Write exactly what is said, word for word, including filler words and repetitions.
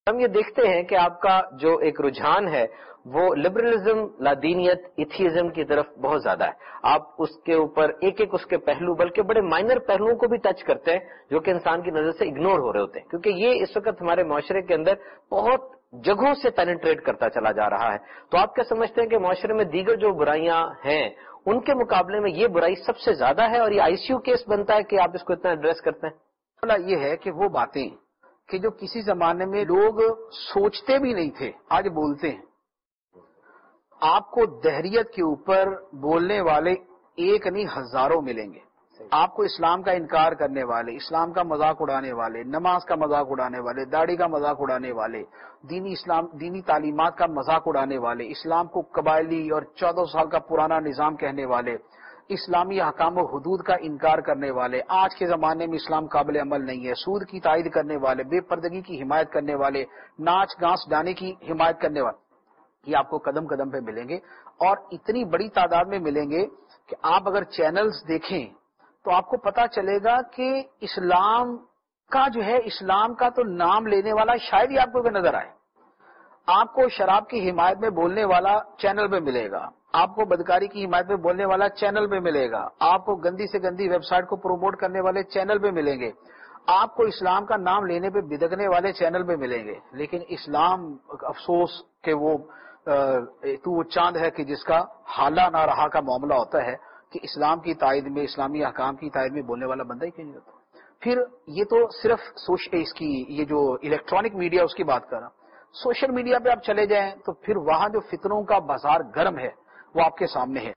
ہم یہ دیکھتے ہیں کہ آپ کا جو ایک رجحان ہے وہ لبرلزم، لادینیت، ایتھیزم کی طرف بہت زیادہ ہے. آپ اس کے اوپر ایک ایک اس کے پہلو، بلکہ بڑے مائنر پہلوؤں کو بھی ٹچ کرتے ہیں جو کہ انسان کی نظر سے اگنور ہو رہے ہوتے ہیں، کیونکہ یہ اس وقت ہمارے معاشرے کے اندر بہت جگہوں سے پینیٹریٹ کرتا چلا جا رہا ہے. تو آپ کیا سمجھتے ہیں کہ معاشرے میں دیگر جو برائیاں ہیں ان کے مقابلے میں یہ برائی سب سے زیادہ ہے، اور یہ آئی سی یو کیس بنتا ہے کہ آپ اس کو اتنا ایڈریس کرتے ہیں؟ یہ ہے کہ وہ باتیں کہ جو کسی زمانے میں لوگ سوچتے بھی نہیں تھے آج بولتے ہیں. آپ کو دہریت کے اوپر بولنے والے ایک نہیں ہزاروں ملیں گے. آپ کو اسلام کا انکار کرنے والے، اسلام کا مذاق اڑانے والے، نماز کا مذاق اڑانے والے، داڑھی کا مذاق اڑانے والے، دینی اسلام دینی تعلیمات کا مذاق اڑانے والے، اسلام کو قبائلی اور چودہ سال کا پرانا نظام کہنے والے، اسلامی احکام و حدود کا انکار کرنے والے، آج کے زمانے میں اسلام قابل عمل نہیں ہے، سود کی تائید کرنے والے، بے پردگی کی حمایت کرنے والے، ناچ گانس گانے کی حمایت کرنے والے، یہ آپ کو قدم قدم پہ ملیں گے. اور اتنی بڑی تعداد میں ملیں گے کہ آپ اگر چینلز دیکھیں تو آپ کو پتا چلے گا کہ اسلام کا جو ہے، اسلام کا تو نام لینے والا شاید ہی آپ کو نظر آئے. آپ کو شراب کی حمایت میں بولنے والا چینل پہ ملے گا، آپ کو بدکاری کی حمایت میں بولنے والا چینل پہ ملے گا، آپ کو گندی سے گندی ویب سائٹ کو پروموٹ کرنے والے چینل پہ ملیں گے، آپ کو اسلام کا نام لینے پہ بدکنے والے چینل پہ ملیں گے. لیکن اسلام افسوس کہ وہ تو وہ چاند ہے کہ جس کا حالہ نہ رہا کا معاملہ ہوتا ہے کہ اسلام کی تائید میں، اسلامی احکام کی تائید میں بولنے والا بندہ ہی کہیں نہیں ہوتا. پھر یہ تو صرف سوشل اس کی یہ جو الیکٹرانک میڈیا اس کی بات کر رہا ہوں. سوشل میڈیا پہ آپ چلے جائیں تو پھر وہاں جو فتنوں کا بازار گرم ہے وہ آپ کے سامنے ہے.